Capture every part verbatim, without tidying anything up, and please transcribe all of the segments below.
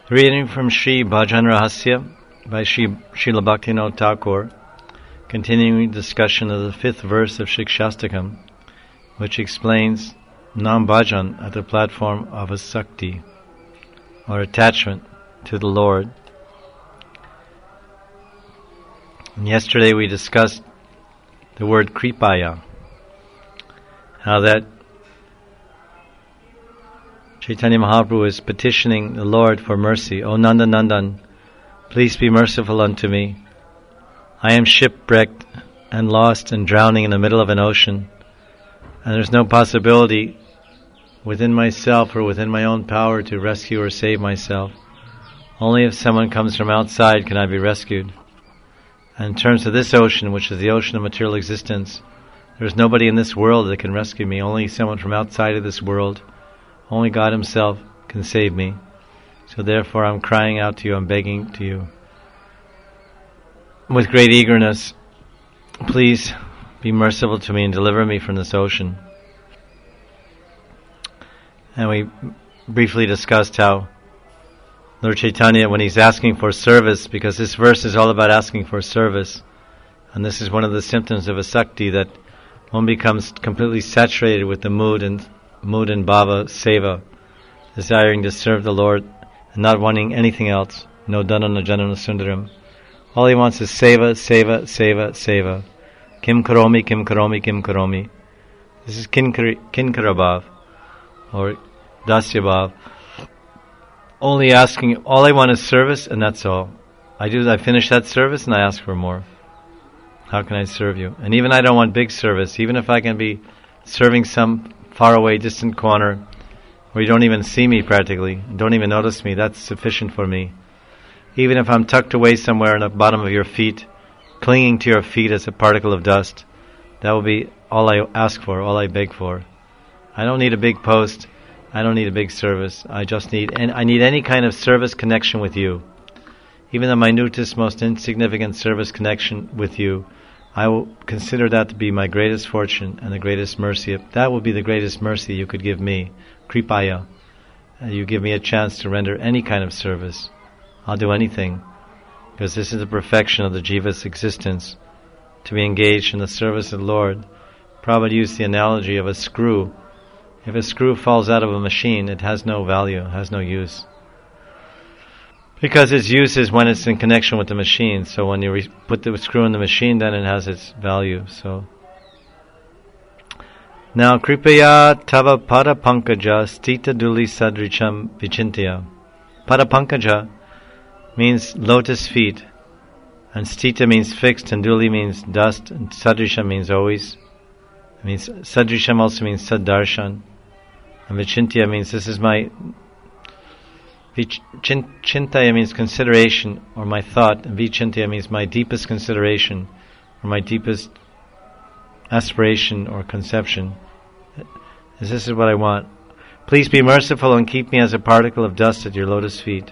Reading from Sri Bhajan Rahasya by Sri Srila Bhaktivinoda Thakur, continuing discussion of the fifth verse of Shikshastakam, which explains non-bhajan at the platform of asakti, or attachment to the Lord. And yesterday we discussed the word kripaya, how that Chaitanya Mahaprabhu is petitioning the Lord for mercy. O Nanda Nandan, please be merciful unto me. I am shipwrecked and lost and drowning in the middle of an ocean, and there's no possibility within myself or within my own power to rescue or save myself. Only if someone comes from outside can I be rescued. And in terms of this ocean, which is the ocean of material existence, there's nobody in this world that can rescue me. Only someone from outside of this world. Only God Himself can save me. So therefore I'm crying out to you, I'm begging to you, with great eagerness, please be merciful to me and deliver me from this ocean. And we briefly discussed how Lord Chaitanya, when He's asking for service, because this verse is all about asking for service, and this is one of the symptoms of asakti, that one becomes completely saturated with the mood and mood and bhava seva, desiring to serve the Lord and not wanting anything else. No dhanana janana sundaram. All he wants is seva, seva, seva, seva. Kim karomi, kim karomi, kim karomi. This is kinkara bhav, or dasya bhav. Only asking, all I want is service, and that's all. I do. I finish that service and I ask for more. How can I serve you? And even I don't want big service. Even if I can be serving some far away, distant corner where you don't even see me practically, don't even notice me, that's sufficient for me. Even if I'm tucked away somewhere in the bottom of your feet, clinging to your feet as a particle of dust, that will be all I ask for, all I beg for. I don't need a big post, I don't need a big service, I just need, and I need any kind of service connection with you. Even the minutest, most insignificant service connection with you, I will consider that to be my greatest fortune and the greatest mercy. That will be the greatest mercy you could give me, kripaya. Uh, you give me a chance to render any kind of service. I'll do anything, because this is the perfection of the jiva's existence, to be engaged in the service of the Lord. Prabhupada used the analogy of a screw. If a screw falls out of a machine, it has no value, has no use. Because its use is when it's in connection with the machine. So when you re- put the screw in the machine, then it has its value. So now, kripaya tava pada pankaja stita duli sadricham vichintya. Pada pankaja means lotus feet, and stita means fixed, and duli means dust, and sadrisham means always. It means sadrisham also means saddarshan, and vichintya means this is my. Vichintaya means consideration, or my thought, and vichintaya means my deepest consideration, or my deepest aspiration or conception. This is what I want. Please be merciful and keep me as a particle of dust at your lotus feet.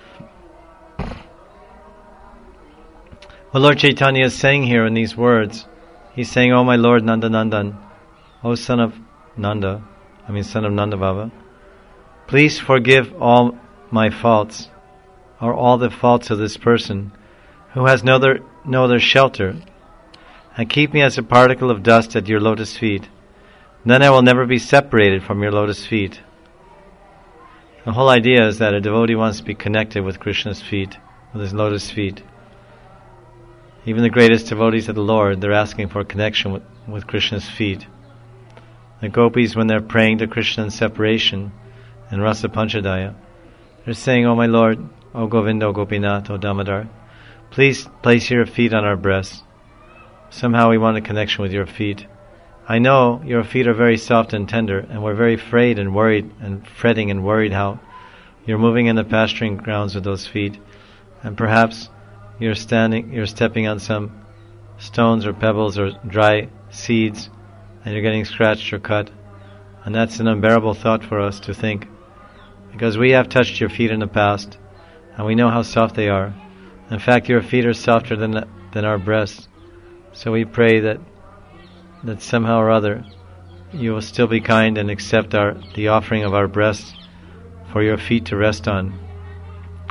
What Lord Chaitanya is saying here in these words, He's saying, "Oh my Lord Nanda Nandan, O son of Nanda, I mean son of Nanda Baba, please forgive all my faults, or all the faults of this person who has no other, no other shelter, and keep me as a particle of dust at your lotus feet. Then I will never be separated from your lotus feet." The whole idea is that a devotee wants to be connected with Krishna's feet, with his lotus feet. Even the greatest devotees of the Lord, they're asking for a connection with, with Krishna's feet. The gopis, when they're praying to Krishna in separation, in Rasa Panchadaya, they're saying, "Oh my Lord, O Govinda, O Gopinath, O Damodar, please place your feet on our breasts. Somehow we want a connection with your feet. I know your feet are very soft and tender, and we're very afraid and worried and fretting and worried how you're moving in the pasturing grounds with those feet, and perhaps you're standing, you're stepping on some stones or pebbles or dry seeds, and you're getting scratched or cut. And that's an unbearable thought for us to think, because we have touched your feet in the past, and we know how soft they are. In fact, your feet are softer than than our breasts. So we pray that that somehow or other you will still be kind and accept our the offering of our breasts for your feet to rest on.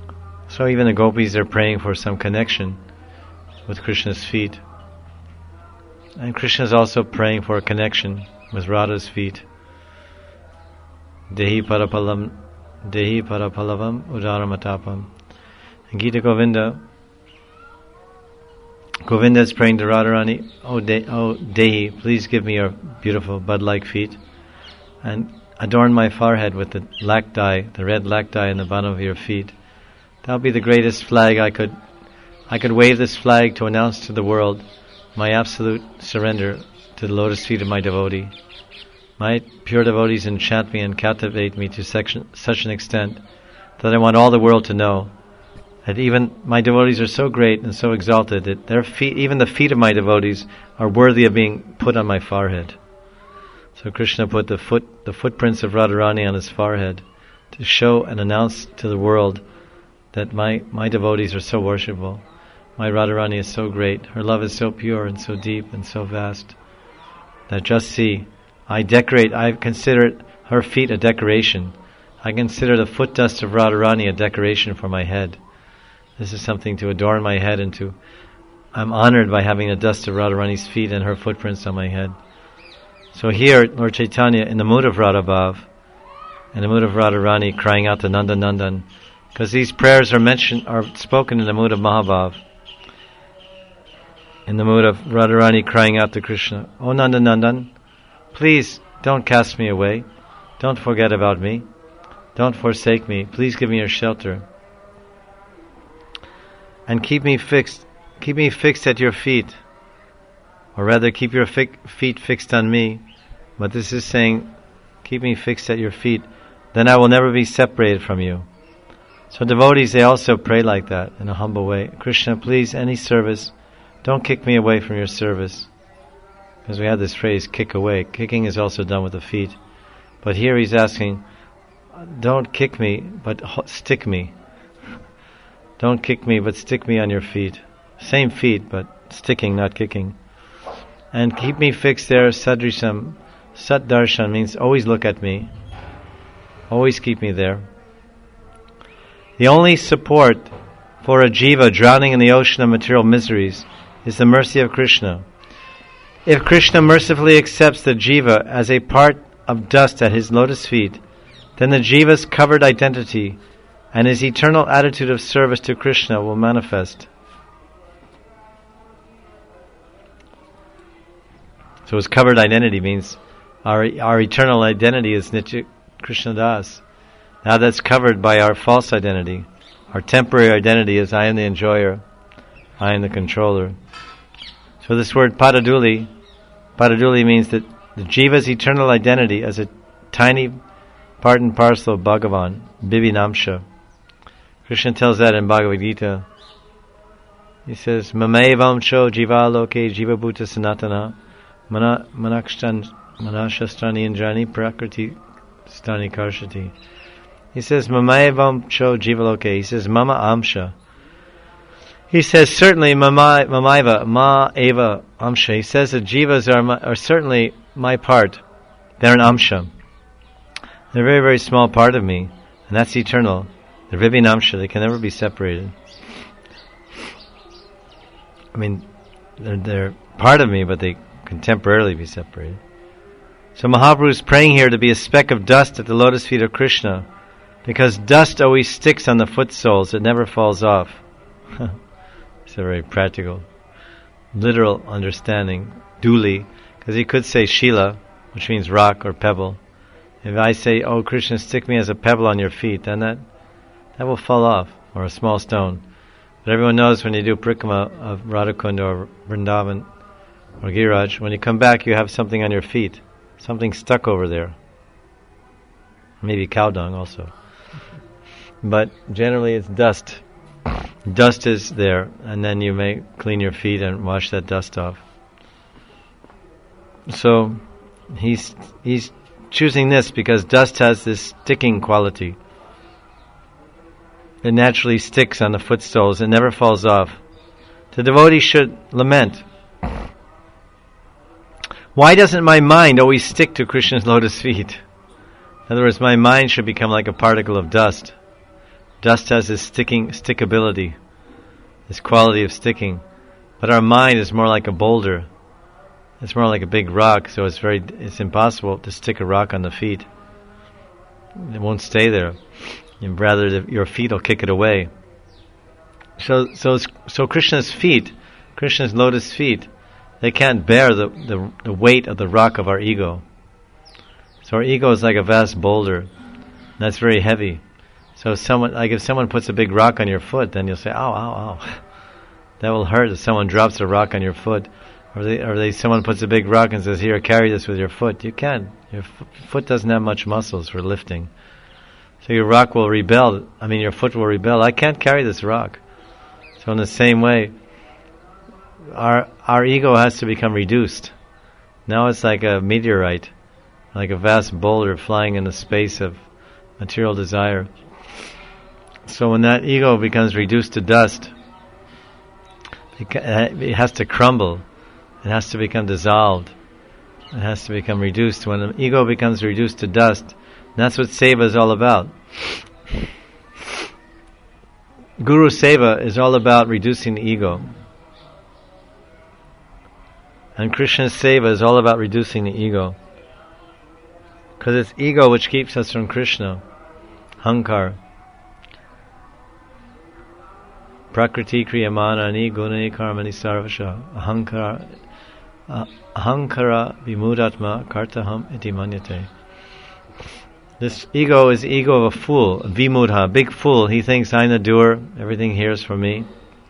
So even the gopis are praying for some connection with Krishna's feet. And Krishna is also praying for a connection with Radha's feet. Dehi parapalam, Dehi parapalavam udaramatapam. And Gita Govinda, Govinda is praying to Radharani, oh, De- oh Dehi, please give me your beautiful bud-like feet and adorn my forehead with the lac dye, the red lac dye in the bottom of your feet. That would be the greatest flag I could I could wave this flag to announce to the world my absolute surrender to the lotus feet of my devotee. My pure devotees enchant me and captivate me to section, such an extent that I want all the world to know that even my devotees are so great and so exalted that their feet, even the feet of my devotees, are worthy of being put on my forehead. So Krishna put the foot, the footprints of Radharani on his forehead to show and announce to the world that my, my devotees are so worshipful. My Radharani is so great. Her love is so pure and so deep and so vast that just see, I decorate, I consider her feet a decoration. I consider the foot dust of Radharani a decoration for my head. This is something to adorn my head and to, I'm honored by having the dust of Radharani's feet and her footprints on my head. So here, Lord Chaitanya, in the mood of Radha Bhav, in the mood of Radharani, crying out to Nanda Nandan, because these prayers are mentioned, are spoken in the mood of Mahabhav, in the mood of Radharani crying out to Krishna, "O Nanda Nandan, please don't cast me away, don't forget about me, don't forsake me, please give me your shelter, and keep me fixed, keep me fixed at your feet, or rather keep your fi- feet fixed on me." But this is saying, keep me fixed at your feet, then I will never be separated from you. So devotees, they also pray like that in a humble way. Krishna, please, any service, don't kick me away from your service. Because we have this phrase, kick away. Kicking is also done with the feet. But here he's asking, don't kick me, but stick me. Don't kick me, but stick me on your feet. Same feet, but sticking, not kicking. And keep me fixed there, sadrisham. Sat darshan means always look at me. Always keep me there. The only support for a jiva drowning in the ocean of material miseries is the mercy of Krishna. If Krishna mercifully accepts the jiva as a part of dust at his lotus feet, then the jiva's covered identity and his eternal attitude of service to Krishna will manifest. So his covered identity means our our eternal identity is Nitya Krishna Das. Now that's covered by our false identity. Our temporary identity is I am the enjoyer, I am the controller. So this word Padaduli, Padaduli means that the jiva's eternal identity as a tiny part and parcel of Bhagavan, Bibhinamsha. Krishna tells that in Bhagavad Gita. He says, Mamevamcho jiva loke jiva bhuta sanatana mana manakshan manashastani indrani prakriti stani karshati. He says, Mamevamcho jiva loke. He says, Mama amsha. He says, certainly, mama, mamaiva, ma eva amsha. He says that jivas are, my, are certainly my part. They're an amsha. They're a very, very small part of me, and that's eternal. They're vibhinamsha. They can never be separated. I mean, they're, they're part of me, but they can temporarily be separated. So Mahaprabhu is praying here to be a speck of dust at the lotus feet of Krishna, because dust always sticks on the foot soles. It never falls off. It's a very practical, literal understanding. Duli, because he could say Shila, which means rock or pebble. If I say, "Oh Krishna, stick me as a pebble on your feet," then that that will fall off, or a small stone. But everyone knows when you do Prikrama of Radhakund or Vrindavan or Giriraj, when you come back, you have something on your feet, something stuck over there. Maybe cow dung also. But generally, it's dust. Dust is there, and then you may clean your feet and wash that dust off. So he's he's choosing this because dust has this sticking quality. It naturally sticks on the footstoles. It never falls off. The devotee should lament, why doesn't my mind always stick to Krishna's lotus feet? In other words, my mind should become like a particle of dust. Dust has this sticking, stickability, this quality of sticking. But our mind is more like a boulder. It's more like a big rock, so it's very, it's impossible to stick a rock on the feet. It won't stay there. And rather, the, your feet will kick it away. So, so, so Krishna's feet, Krishna's lotus feet, they can't bear the, the, the weight of the rock of our ego. So our ego is like a vast boulder. And that's very heavy. So if someone, like if someone puts a big rock on your foot, then you'll say, ow, ow, ow. That will hurt if someone drops a rock on your foot. Or they, or they, someone puts a big rock and says, here, carry this with your foot. You can't. Your f- foot doesn't have much muscles for lifting. So your rock will rebel. I mean, your foot will rebel. I can't carry this rock. So in the same way, our our ego has to become reduced. Now it's like a meteorite, like a vast boulder flying in the space of material desire. So when that ego becomes reduced to dust, it has to crumble. It has to become dissolved. It has to become reduced. When the ego becomes reduced to dust, that's what seva is all about. Guru seva is all about reducing the ego. And Krishna's seva is all about reducing the ego. Because it's ego which keeps us from Krishna. Hankar. Prakriti kriyamanani gunani karmani sarvasha. Ahankara. Ahankara vimudatma kartaham iti manyate. This ego is the ego of a fool, a vimudha, a big fool. He thinks, I'm the doer, everything here is for me.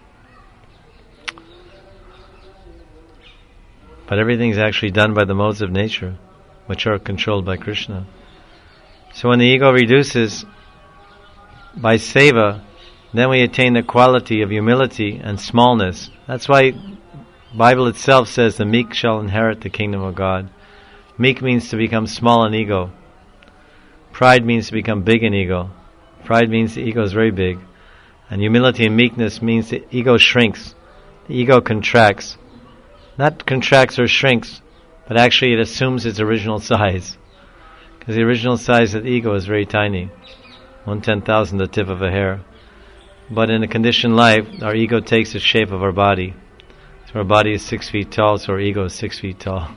But everything is actually done by the modes of nature, which are controlled by Krishna. So when the ego reduces by seva, then we attain the quality of humility and smallness. That's why Bible itself says the meek shall inherit the kingdom of God. Meek means to become small in ego. Pride means to become big in ego. Pride means the ego is very big. And humility and meekness means the ego shrinks. The ego contracts. Not contracts or shrinks, but actually it assumes its original size. Because the original size of the ego is very tiny. One ten thousand the tip of a hair. But in a conditioned life, our ego takes the shape of our body. So our body is six feet tall, so our ego is six feet tall.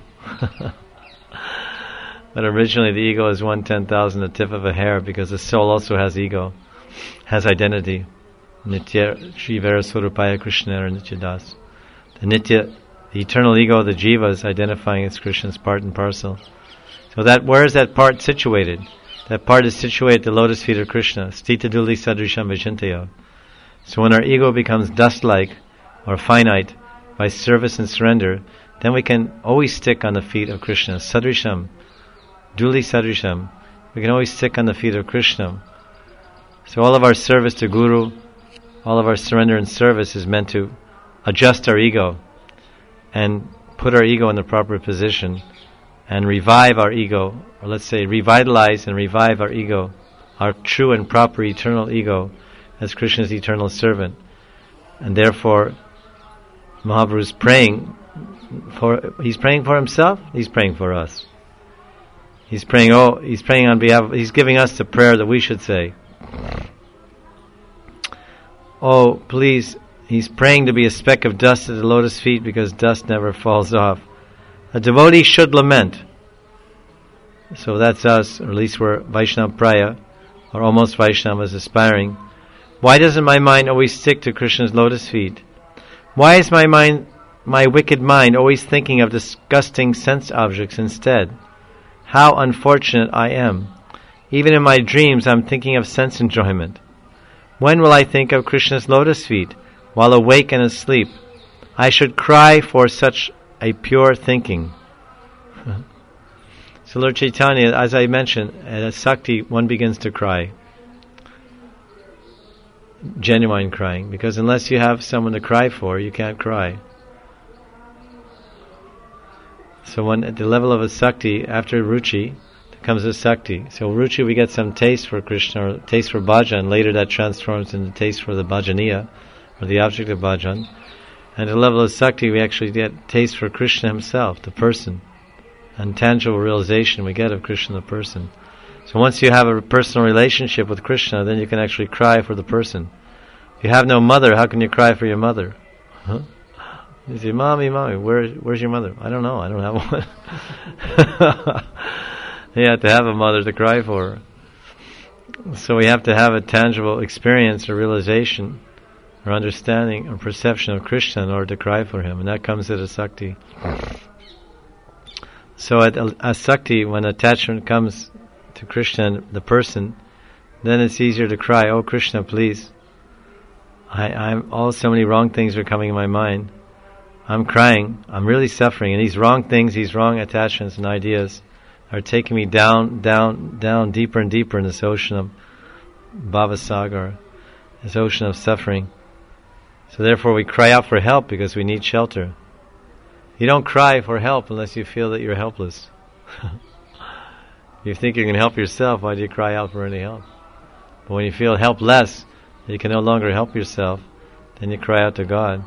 But originally the ego is one ten thousand the tip of a hair, because the soul also has ego, has identity. Nitya Shri Vera Swarupaya Krishna or Nityadas. The Nitya, the eternal ego, the jiva, is identifying as Krishna's part and parcel. So that, where is that part situated? That part is situated at the lotus feet of Krishna. Stita Duli Sadrisham Vijantaya. So when our ego becomes dust-like or finite by service and surrender, then we can always stick on the feet of Krishna. Sadrisham, Duli Sadrisham. We can always stick on the feet of Krishna. So all of our service to Guru, all of our surrender and service is meant to adjust our ego and put our ego in the proper position and revive our ego, or let's say revitalize and revive our ego, our true and proper eternal ego as Krishna's eternal servant. And therefore Mahaprabhu is praying for, he's praying for himself, he's praying for us. He's praying, oh, he's praying on behalf, he's giving us the prayer that we should say. Oh, please, he's praying to be a speck of dust at the lotus feet, because dust never falls off. A devotee should lament. So that's us, or at least we're Vaishnava Praya, or almost Vaishnavas aspiring. Why doesn't my mind always stick to Krishna's lotus feet? Why is my mind, my wicked mind, always thinking of disgusting sense objects instead? How unfortunate I am. Even in my dreams I'm thinking of sense enjoyment. When will I think of Krishna's lotus feet? While awake and asleep. I should cry for such a pure thinking. So Lord Chaitanya, as I mentioned, at a Sakti one begins to cry. Genuine crying. Because unless you have someone to cry for, you can't cry. So when at the level of a Sakti, after Ruchi, comes a Sakti. So Ruchi, we get some taste for Krishna, or taste for bhajan. Later that transforms into taste for the bhajaniya, or the object of bhajan. And at the level of Sakti, we actually get taste for Krishna himself, the person. And tangible realization we get of Krishna, the person. So once you have a personal relationship with Krishna, then you can actually cry for the person. If you have no mother, how can you cry for your mother? Huh? You say, "Mommy, mommy, where, where's your mother?" I don't know, I don't have one. You have to have a mother to cry for. So we have to have a tangible experience or realization or understanding or perception of Krishna in order to cry for him, and that comes at asakti. So at asakti, when attachment comes to Krishna, the person, then it's easier to cry, "Oh Krishna, please. I, I'm all so many wrong things are coming in my mind. I'm crying. I'm really suffering, and these wrong things, these wrong attachments and ideas are taking me down, down, down, deeper and deeper in this ocean of Bhavasagar, this ocean of suffering. So therefore we cry out for help because we need shelter. You don't cry for help unless you feel that you're helpless. You think you can help yourself, why do you cry out for any help? But when you feel helpless, you can no longer help yourself, then you cry out to God.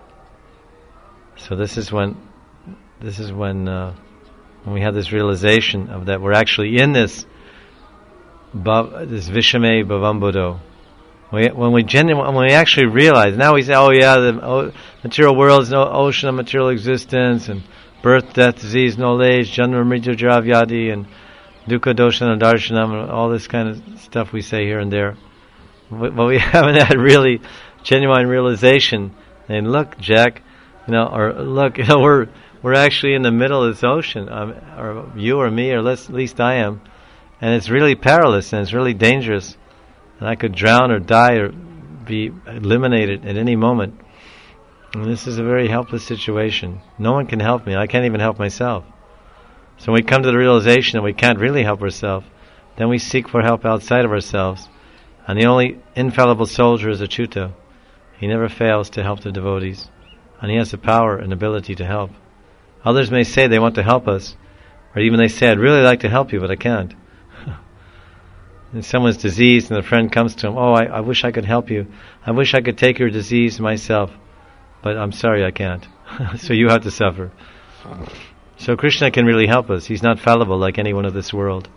So this is when, this is when, uh, when we have this realization of that we're actually in this, bhav, this Vishame Bhavambuddho. We, when we genuine, when we actually realize, now we say, "Oh yeah, the oh, material world is no ocean of material existence, and birth, death, disease, no age, janma, mrityu, jara, vyadi, and dukkha, dosha, and darshanam," and all this kind of stuff we say here and there. But, but we haven't had really genuine realization. And look, Jack, you know, or look, you know, we're we're actually in the middle of this ocean, um, or you or me, or less, at least I am, and it's really perilous and it's really dangerous, and I could drown or die or be eliminated at any moment. And this is a very helpless situation. No one can help me. I can't even help myself. So when we come to the realization that we can't really help ourselves, then we seek for help outside of ourselves. And the only infallible soldier is Achyuta. He never fails to help the devotees. And he has the power and ability to help. Others may say they want to help us, or even they say, "I'd really like to help you, but I can't." And someone's diseased and the friend comes to him, "Oh, I, I wish I could help you. I wish I could take your disease myself, but I'm sorry I can't." So you have to suffer. So Krishna can really help us. He's not fallible like anyone of this world.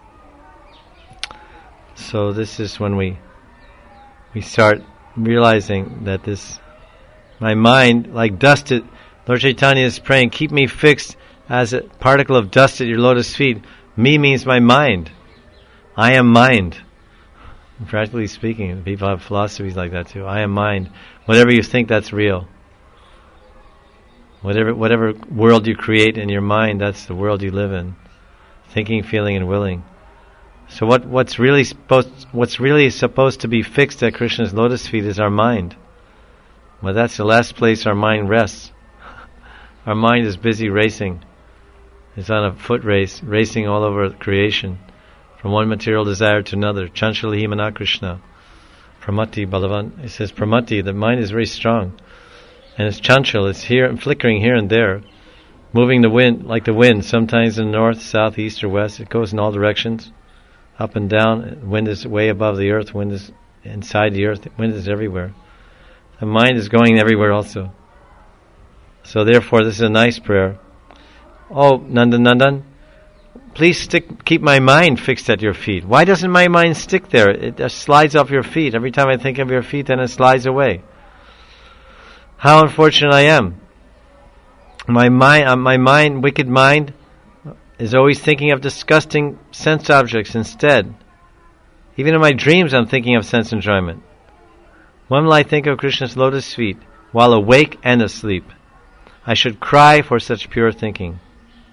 So this is when we we start realizing that this, my mind, like dust, it, Lord Chaitanya is praying, "Keep me fixed as a particle of dust at your lotus feet." Me means my mind. I am mind. Practically speaking, people have philosophies like that too. I am mind. Whatever you think, that's real. Whatever whatever world you create in your mind, that's the world you live in. Thinking, feeling, and willing. So what what's really supposed what's really supposed to be fixed at Krishna's lotus feet is our mind. Well, that's the last place our mind rests. Our mind is busy racing. It's on a foot race, racing all over creation, from one material desire to another. Chanchalahi Mana Krishna. Pramati Balavan. It says Pramati, the mind is very strong. And it's chanchal, it's here and flickering here and there, moving the wind like the wind, sometimes in the north, south, east, or west. It goes in all directions, up and down. Wind is way above the earth, wind is inside the earth, wind is everywhere. The mind is going everywhere also. So therefore, this is a nice prayer. "Oh, Nandan Nandan, please stick, keep my mind fixed at your feet." Why doesn't my mind stick there? It just slides off your feet. Every time I think of your feet, then it slides away. How unfortunate I am. My mind, uh, my mind, wicked mind, is always thinking of disgusting sense objects instead. Even in my dreams, I'm thinking of sense enjoyment. When will I think of Krishna's lotus feet? While awake and asleep. I should cry for such pure thinking.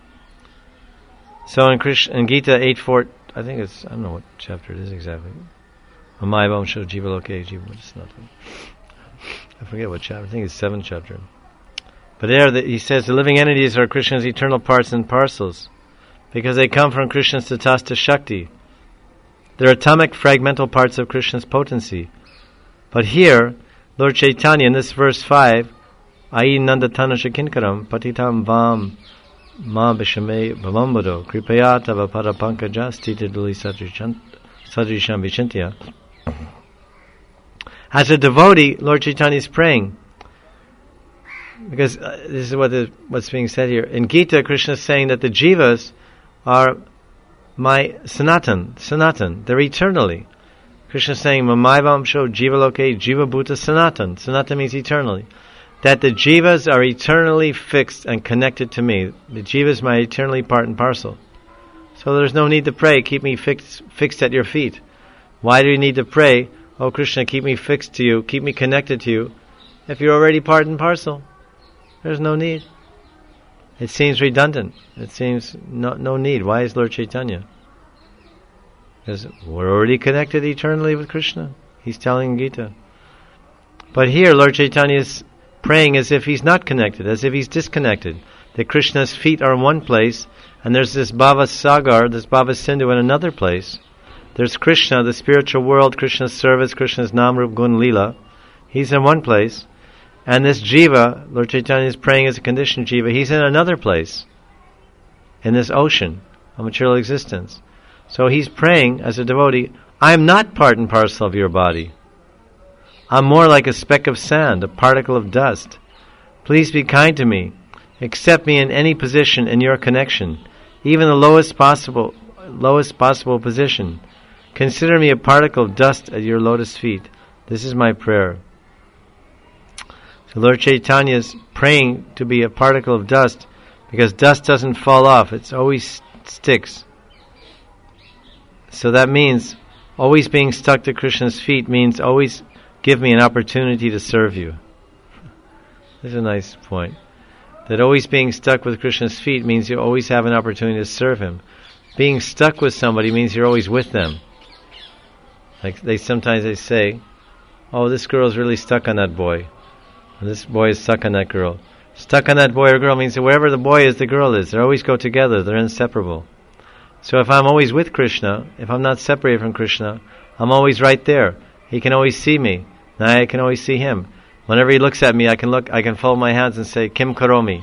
So in Krishna, in Gita eight four, I think it's, I don't know what chapter it is exactly. Amaya Vamsho Jivaloke Jiva, it's not. I forget what chapter. I think it's seventh chapter. But there, the, he says the living entities are Krishna's eternal parts and parcels, because they come from Krishna's Tatastha Shakti. They're atomic, fragmental parts of Krishna's potency. But here, Lord Chaitanya in this verse five, Ai Nandatana Shakinkaram Patitam Vam Ma Bishame Bhavambuddho Kripayata Vapada Pankaja Stita Duli Sadrisham Vichintya. As a devotee, Lord Chaitanya is praying, because uh, this is what is, what's being said here. In Gita, Krishna is saying that the jivas are my Sanatan, Sanatan. They're eternally. Krishna is saying, Mamaivamsho Jiva Loke Jiva Bhuta Sanatan. Sanatan means eternally. That the jivas are eternally fixed and connected to me. The jiva is my eternally part and parcel. So there's no need to pray, keep me fixed, fixed at your feet. Why do you need to pray, oh Krishna, keep me fixed to you, keep me connected to you, if you're already part and parcel? There's no need. It seems redundant. It seems no, no need. Why is Lord Chaitanya? Because we're already connected eternally with Krishna. He's telling Gita. But here Lord Chaitanya is praying as if he's not connected, as if he's disconnected. That Krishna's feet are in one place, and there's this Bhava Sagar, this Bhava Sindhu in another place. There's Krishna, the spiritual world, Krishna's service, Krishna's Nam Rup Gun Leela. He's in one place. And this Jiva, Lord Chaitanya is praying as a conditioned Jiva, he's in another place. In this ocean of material existence. So he's praying as a devotee, I'm not part and parcel of your body. I'm more like a speck of sand, a particle of dust. Please be kind to me. Accept me in any position in your connection, even the lowest possible, lowest possible position. Consider me a particle of dust at your lotus feet. This is my prayer. So Lord Chaitanya is praying to be a particle of dust because dust doesn't fall off. It always sticks. So that means always being stuck to Krishna's feet means always give me an opportunity to serve you. This is a nice point. That always being stuck with Krishna's feet means you always have an opportunity to serve him. Being stuck with somebody means you're always with them. Like they sometimes they say, oh, this girl's really stuck on that boy. And this boy is stuck on that girl. Stuck on that boy or girl means that wherever the boy is, the girl is. They always go together. They're inseparable. So if I'm always with Krishna, if I'm not separated from Krishna, I'm always right there. He can always see me. And I can always see him. Whenever he looks at me, I can look. I can fold my hands and say, Kim Karomi.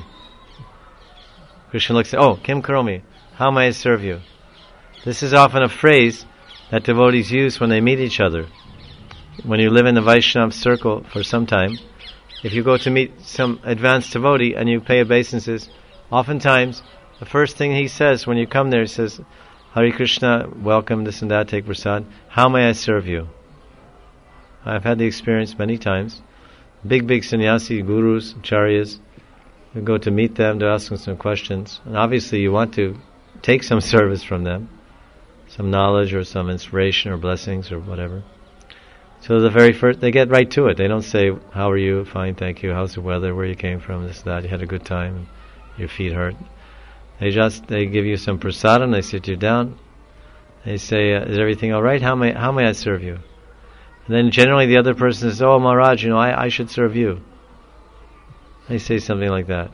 Krishna looks at, oh, Kim Karomi. How may I serve you? This is often a phrase that devotees use when they meet each other. When you live in the Vaishnava circle for some time, if you go to meet some advanced devotee and you pay obeisances, oftentimes the first thing he says when you come there, he says, Hare Krishna, welcome, this and that, take prasad. How may I serve you? I've had the experience many times. Big, big sannyasi, gurus, acharyas, you go to meet them, to ask them some questions. And obviously you want to take some service from them, some knowledge or some inspiration or blessings or whatever. So the very first, they get right to it. They don't say, how are you? Fine, thank you. How's the weather? Where you came from? This, that. You had a good time? Your feet hurt? They just, they give you some prasadam, they sit you down. They say, uh, is everything all right? How may, how may I serve you? And then generally the other person says, oh Maharaj, you know, I, I should serve you. They say something like that.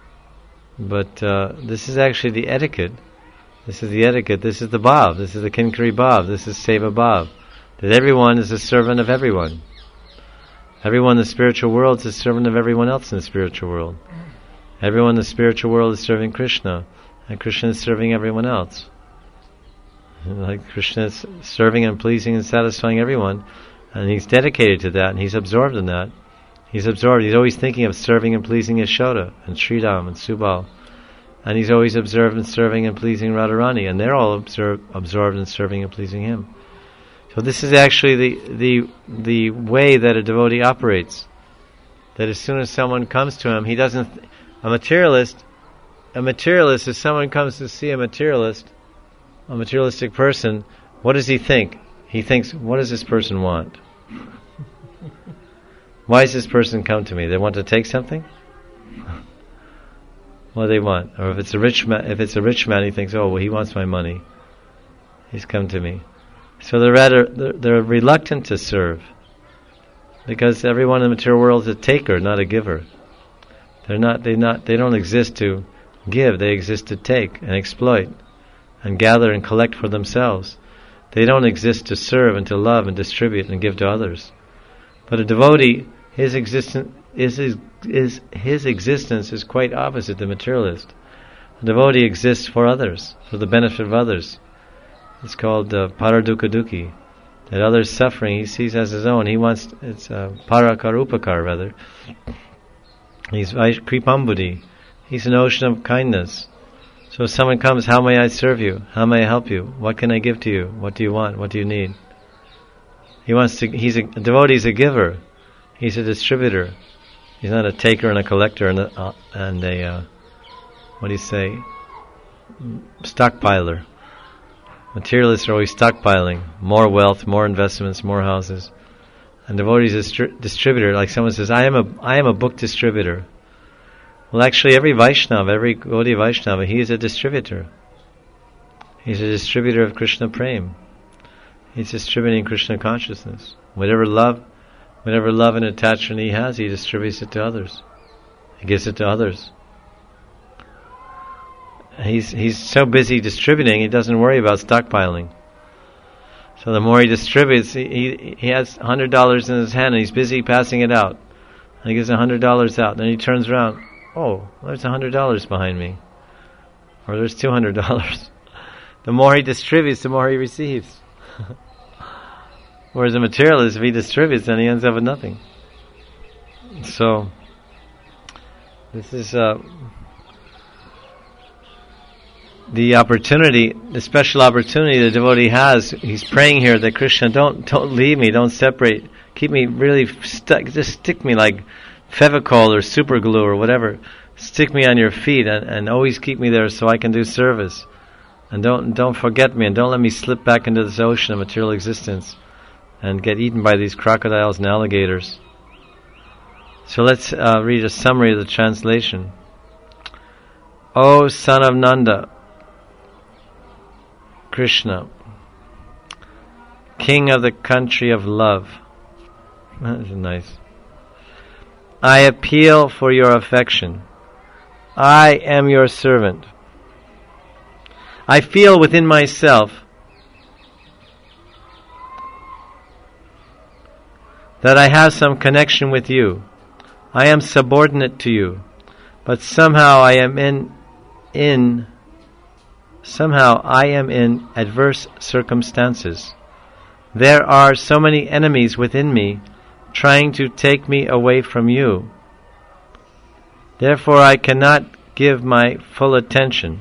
But uh, this is actually the etiquette. This is the etiquette. This is the bhav. This is the kinkari bhav. This is seva bhav. That everyone is a servant of everyone. Everyone in the spiritual world is a servant of everyone else in the spiritual world. Everyone in the spiritual world is serving Krishna, and Krishna is serving everyone else. Like Krishna is serving and pleasing and satisfying everyone, and he's dedicated to that, and he's absorbed in that. He's absorbed. He's always thinking of serving and pleasing Yashoda and Sridham and Subal, and he's always observed and serving and pleasing Radharani, and they're all absorb, absorbed in serving and pleasing him. So this is actually the the the way that a devotee operates. That as soon as someone comes to him, he doesn't. Th- a materialist, a materialist. If someone comes to see a materialist, a materialistic person, what does he think? He thinks, what does this person want? Why does this person come to me? They want to take something? What do they want? Or if it's a rich man, if it's a rich man, he thinks, oh, well, he wants my money. He's come to me. So they're rather they're, they're reluctant to serve, because everyone in the material world is a taker, not a giver. They're not. They not. They don't exist to give. They exist to take and exploit, and gather and collect for themselves. They don't exist to serve and to love and distribute and give to others. But a devotee, his existence is his, is his existence is quite opposite the materialist. A devotee exists for others, for the benefit of others. It's called uh, paradukha dukhi. That others' suffering he sees as his own. He wants, it's uh, parakarupakar rather. He's kripambudhi. He's an ocean of kindness. So if someone comes, how may I serve you? How may I help you? What can I give to you? What do you want? What do you need? He wants to. He's a, a devotee. Is a giver. He's a distributor. He's not a taker and a collector and a, uh, and a uh, what do you say? Stockpiler. Materialists are always stockpiling more wealth, more investments, more houses. And devotee is a stri- distributor. Like someone says, I am a I am a book distributor. Well, actually, every Vaishnava, every Gaudiya Vaishnava, he is a distributor. He's a distributor of Krishna Prem. He's distributing Krishna consciousness. Whatever love, whatever love and attachment he has, he distributes it to others. He gives it to others. He's he's so busy distributing, he doesn't worry about stockpiling. So the more he distributes, he he, he has one hundred dollars in his hand and he's busy passing it out. And he gives one hundred dollars out. Then he turns around, oh, there's one hundred dollars behind me. Or there's two hundred dollars. The more he distributes, the more he receives. Whereas a materialist, if he distributes, then he ends up with nothing. So, this is uh, the opportunity, the special opportunity the devotee has. He's praying here that Krishna, don't don't leave me, don't separate, keep me really stuck, just stick me like Fevicol or super glue or whatever. Stick me on your feet and, and always keep me there so I can do service. And don't don't forget me and don't let me slip back into this ocean of material existence and get eaten by these crocodiles and alligators. So let's uh, read a summary of the translation. O son of Nanda, Krishna, king of the country of love. That's nice. I appeal for your affection. I am your servant. I feel within myself that I have some connection with you. I am subordinate to you, but somehow I am in in somehow I am in adverse circumstances. There are so many enemies within me trying to take me away from you. Therefore I cannot give my full attention.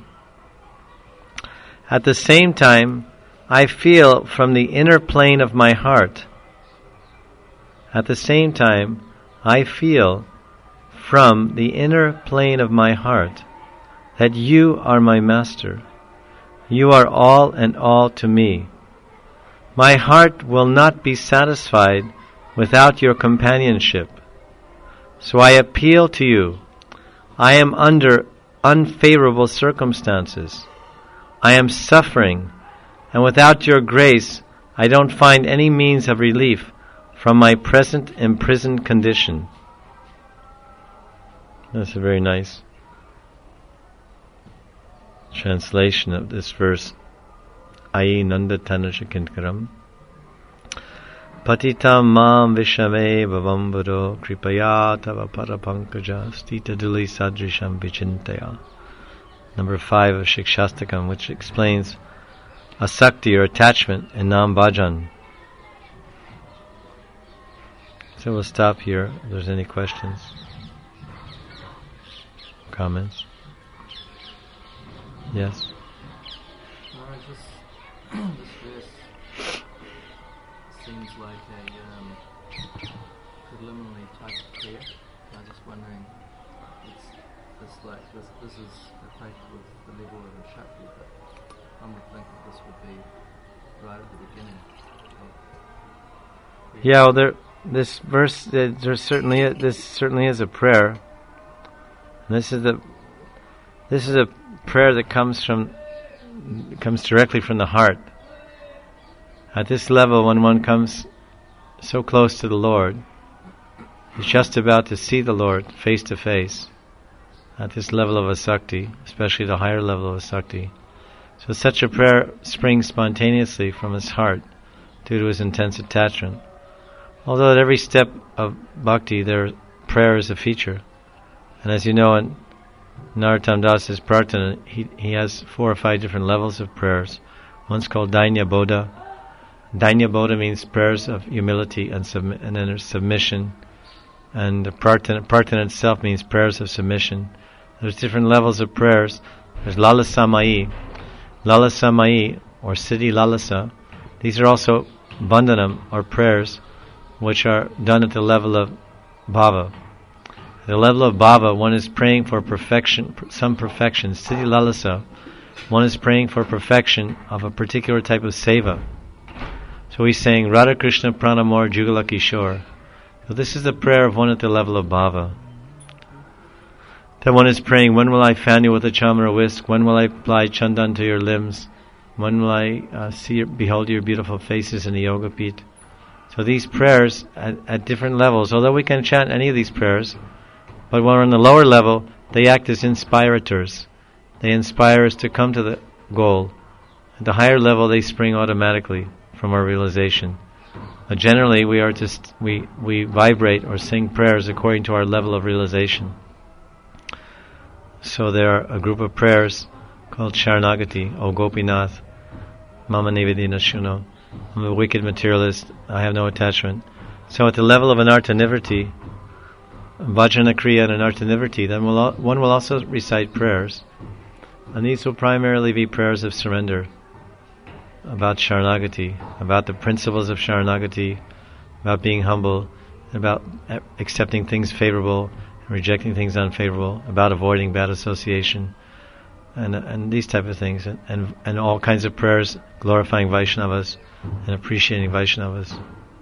At the same time, I feel from the inner plane of my heart. At the same time, I feel from the inner plane of my heart that you are my master. You are all and all to me. My heart will not be satisfied without your companionship. So I appeal to you. I am under unfavorable circumstances. I am suffering, and without your grace, I don't find any means of relief from my present imprisoned condition. That's a very nice translation of this verse. Ayi nanda tanashakinkaram patitam mam vishame bhavam vado kripaya tava parapankaja stita duli sadrisham vichintaya. Number five of Shikshastakam, which explains asakti or attachment in Nam Bhajan. So we'll stop here if there's any questions, comments. Yes? No, just, this verse seems like a um, preliminary type of prayer. I was just wondering, it's, it's like this, this is equated with the level of a Shakti, but one would think that this would be right at the beginning of Yeah, well, there, this verse, uh, there's certainly a, this certainly is a prayer. And this is the this is a prayer that comes from comes directly from the heart. At this level, when one comes so close to the Lord, he's just about to see the Lord face to face. At this level of asakti, especially the higher level of asakti. So such a prayer springs spontaneously from his heart due to his intense attachment. Although at every step of bhakti, there prayer is a feature. And as you know, in Narottam Das's Prarthana, he, he has four or five different levels of prayers. One's called Dainya Bodha. Dainya Bodha means prayers of humility and, sub- and then there's submission. And Prarthana, Prarthana itself means prayers of submission. There's different levels of prayers, There's Lalasa Mai. Lalasa Mai, or Siddhi Lalasa. These are also bandhanam, or prayers, which are done at the level of bhava. At the level of bhava, one is praying for perfection, some perfection. Siddhi Lalasa, one is praying for perfection of a particular type of seva. So he's saying, Radha Krishna Pranamor Jugala Kishore. So this is the prayer of one at the level of bhava. Then one is praying, when will I fan you with a chamra whisk? When will I apply chandan to your limbs? When will I uh, see your, behold your beautiful faces in the yoga pit? So these prayers at, at different levels, although we can chant any of these prayers, but when we're on the lower level, they act as inspirators. They inspire us to come to the goal. At the higher level, they spring automatically from our realization. But generally, we are just we we vibrate or sing prayers according to our level of realization. So there are a group of prayers called Sharanagati, O Gopinath, Mama Nivedina Shuno. I'm a wicked materialist, I have no attachment. So at the level of Anartha Nivrti, Vajrana Kriya and Anartha Nivrti, then we'll al- one will also recite prayers. And these will primarily be prayers of surrender, about Sharanagati, about the principles of Sharanagati, about being humble, about accepting things favorable, rejecting things unfavorable, about avoiding bad association, and and these type of things, and, and, and all kinds of prayers glorifying Vaishnavas and appreciating Vaishnavas.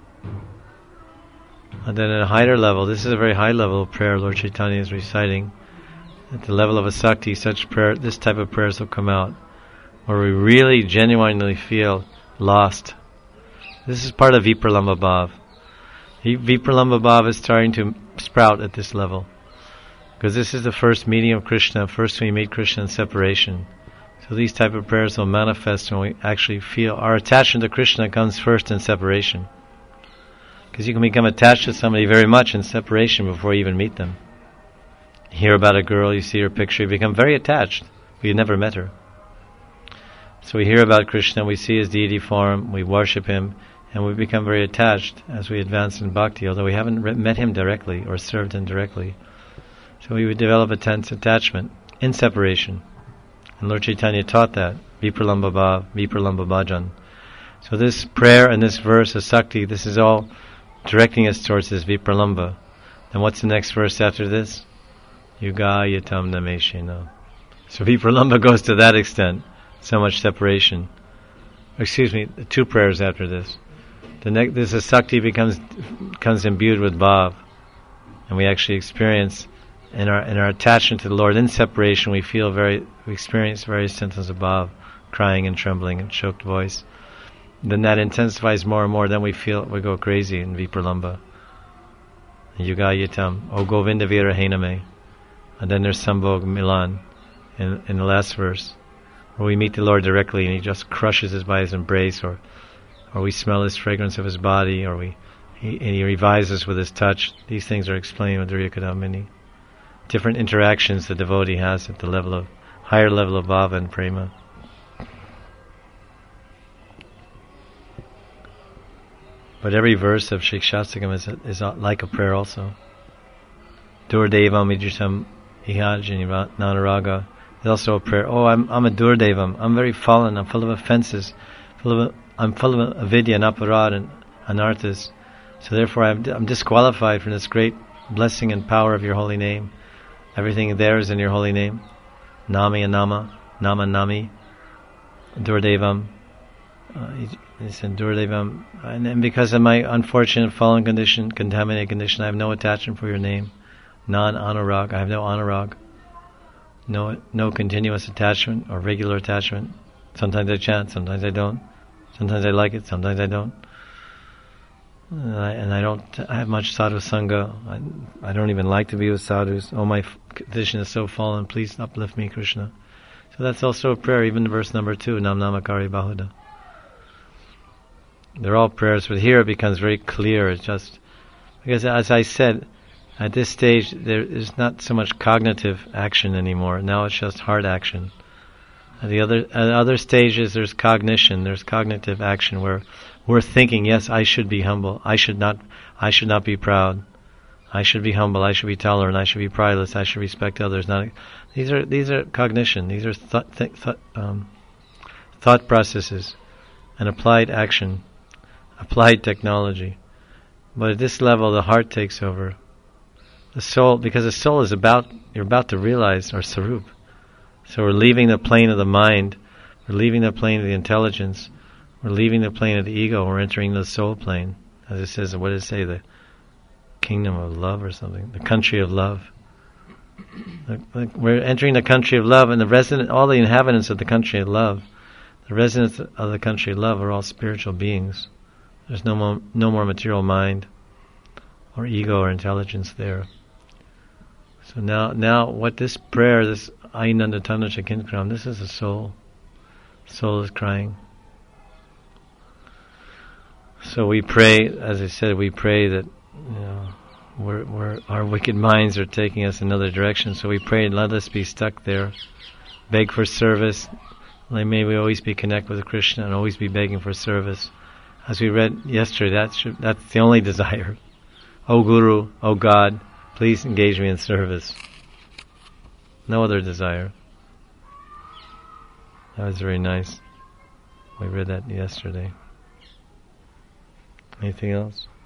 And then at a higher level, this is a very high level of prayer Lord Chaitanya is reciting. At the level of a Sakti, such prayer, this type of prayers will come out, where we really genuinely feel lost. This is part of Vipralamba Bhav. Vipralamba Bhav is starting to sprout at this level, because this is the first meeting of Krishna. First we meet Krishna in separation. So these type of prayers will manifest when we actually feel our attachment to Krishna comes first in separation. Because you can become attached to somebody very much in separation before you even meet them. You hear about a girl, you see her picture, you become very attached, but you never met her. So we hear about Krishna, we see his deity form, we worship him, and we become very attached as we advance in bhakti, although we haven't re- met him directly or served him directly. So we would develop a tense attachment in separation. And Lord Chaitanya taught that, Vipralamba Bhav, Vipralamba Bhajan. So this prayer and this verse of Sakti, this is all directing us towards this Vipralamba. Then what's the next verse after this? Yuga yatam nameshena. So Vipralamba goes to that extent, so much separation. Excuse me, two prayers after this. The next, this is Sakti becomes becomes imbued with Bhav, and we actually experience in our in our attachment to the Lord in separation. We feel very, we experience various symptoms of Bhav, crying and trembling and choked voice. Then that intensifies more and more. Then we feel we go crazy in Vipralamba. Yuga yatam, O Govinda Vira Hename, and then there's Sambhog Milan in in the last verse, where we meet the Lord directly and he just crushes us by his embrace, or or we smell his fragrance of his body, or we he, and he revives us with his touch. These things are explained with Riyakadamini. Different interactions the devotee has at the level of higher level of bhava and prema. But every verse of Shikshastakam is, is like a prayer also. Durdevam idritam ihajini nanaraga. It's also a prayer. Oh, I'm I'm a durdevam. I'm very fallen. I'm full of offenses. Full of I'm full of avidya and aparad and anarthas. So therefore I'm, I'm disqualified from this great blessing and power of your holy name. Everything there is in your holy name. Nami and Nama. Nama Nami. Durdevam. Uh, he said Durdevam. And, and because of my unfortunate fallen condition, contaminated condition, I have no attachment for your name. Non-anurag. I have no anurag. No no continuous attachment or regular attachment. Sometimes I chant, sometimes I don't. Sometimes I like it, sometimes I don't. And I, and I don't I have much sadhu sangha. I, I don't even like to be with sadhus. Oh, my f- condition is so fallen, please uplift me, Krishna. So that's also a prayer, even verse number two, Nam Namakari Bahuda. They're all prayers, but here it becomes very clear. It's just, because as I said, at this stage there is not so much cognitive action anymore. Now it's just heart action. At the other at other stages there's cognition, there's cognitive action where we're thinking, yes, I should be humble. I should not I should not be proud. I should be humble, I should be tolerant, I should be prideless, I should respect others. Not these are these are cognition. These are thought th- th- um, thought processes and applied action, applied technology. But at this level, the heart takes over. The soul, because the soul is about, you're about to realize our sarup. So we're leaving the plane of the mind, we're leaving the plane of the intelligence, we're leaving the plane of the ego, we're entering the soul plane. As it says, what does it say? The kingdom of love or something, the country of love. We're entering the country of love, and the resident, all the inhabitants of the country of love, the residents of the country of love are all spiritual beings. There's no more, no more material mind or ego or intelligence there. So now, now what this prayer, this Ainanda Tana Chakinkram, this is the soul. Soul is crying. So we pray, as I said, we pray that, you know, we're, we're, our wicked minds are taking us another direction. So we pray, let us be stuck there. Beg for service. May we always be connected with Krishna and always be begging for service. As we read yesterday, that's, that's the only desire. O Guru, O God, please engage me in service. No other desire. That was very nice. We read that yesterday. Anything else?